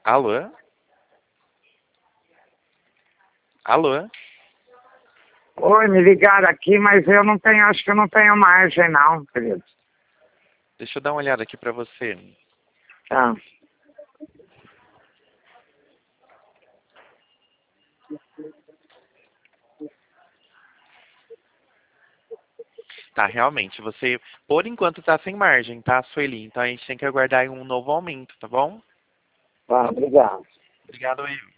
Alô? Alô? Oi, me ligaram aqui, mas eu não tenho, acho que eu não tenho margem não, querido. Deixa eu dar uma olhada aqui pra você. Tá. Tá, realmente, você, por enquanto, tá sem margem, tá, Sueli? Então a gente tem que aguardar aí um novo aumento, tá bom? Tá, obrigado. Obrigado, eu.